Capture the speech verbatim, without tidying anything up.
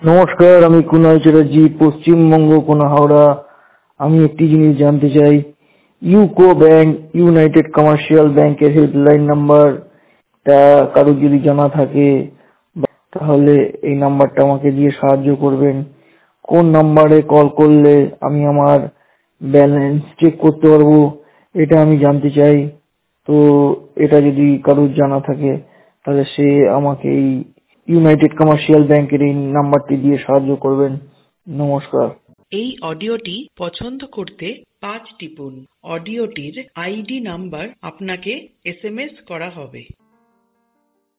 নমস্কার, আমি কুনাল চ্যাটার্জি, পশ্চিমবঙ্গ কোনা হাওড়া। আমি একটি জিনিস জানতে চাই, ইউকো ব্যাংক, ইউনাইটেড কমার্শিয়াল ব্যাংকের হেল্পলাইন নাম্বার টা কারো যদি জানা থাকে তাহলে এই নাম্বারটা আমাকে দিয়ে সাহায্য করবেন। কোন নাম্বারে কল করলে আমি আমার ব্যালেন্স চেক করতে পারবো এটা আমি জানতে চাই। তো এটা যদি কারোর জানা থাকে তাহলে সে আমাকে এই ইউনাইটেড কমার্শিয়াল ব্যাংকের এই নাম্বারটি দিয়ে সাহায্য করবেন। নমস্কার। এই অডিওটি পছন্দ করতে পাঁচ টিপুন। অডিওটির আইডি নাম্বার আপনাকে এস এম এস করা হবে।